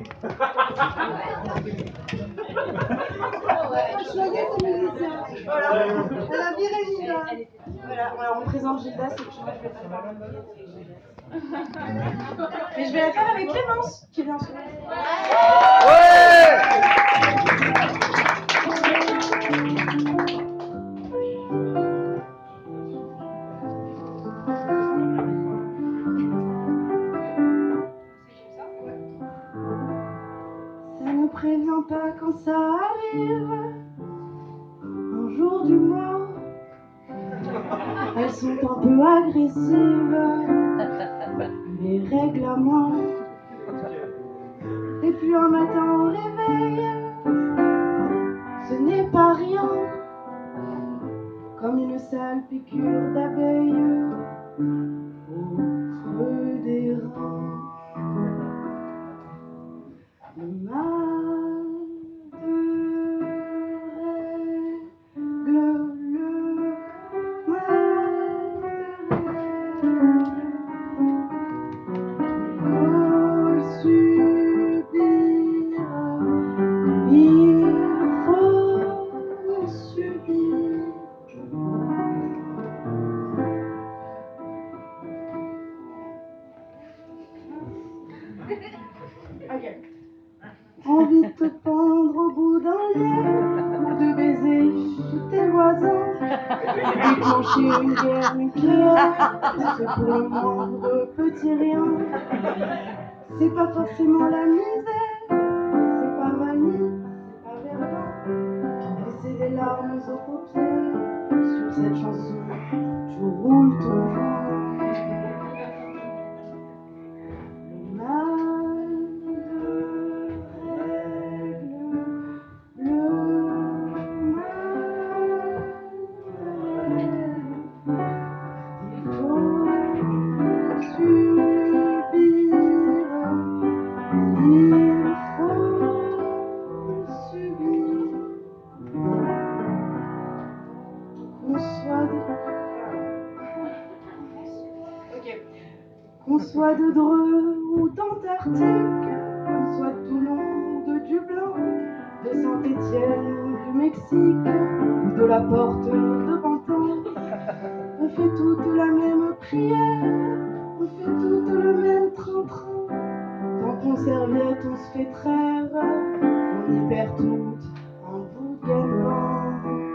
Choisir ses musiciens. Voilà. Elle a viré Gilda. Voilà, alors on présente Gilda, c'est que je vais faire. Mais je vais la faire avec Clémence, qui vient sur. Ça ne prévient pas quand ça arrive, un jour du mois. Elles sont un peu agressives, les règles à moi. Et puis un matin au réveil, ce n'est pas rien, comme une sale piqûre d'abeille au creux des reins. Le mal de règle, le mal de règle, faut subir, il faut subir. Ok. Envie de te pendre au bout d'un lien, ou de baiser tous tes voisins, déclencher une guerre nucléaire, c'est pour le moindre petit rien. C'est pas forcément la misère, c'est pas vanille, c'est pas verdun, et c'est des larmes aux paupières. Sur cette chanson, tu roules ton joint. Le mal de règle, le mal de règle, il faut subir, il faut subir. Qu'on soit de Dreux ou d'Antarctique, qu'on soit de Toulon ou de Dublin, de Saint-Étienne ou du Mexique, ou de la Porte de Pantin, on fait toute la même prière, on fait toute le même train-train. Dans ton serviette on se fait traire, on y perd toutes un bout de gagne-pain.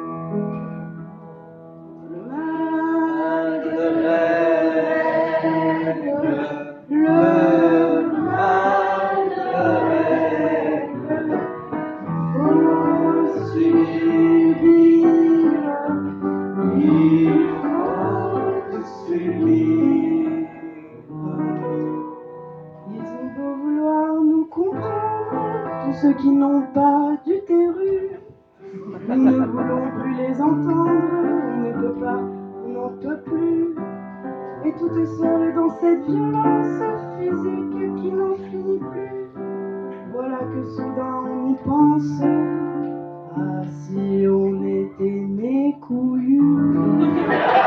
Le mal de règle, le mal de règle, faut subir, il faut subir. Ils ont beau vouloir nous comprendre, tous ceux qui n'ont pas d'utérus, nous ne voulons plus les entendre, on ne peut pas, on n'en peut plus. Et toutes seules dans cette violence physique qui n'en finit plus. Voilà que soudain on y pense, ah si on était nés couillus.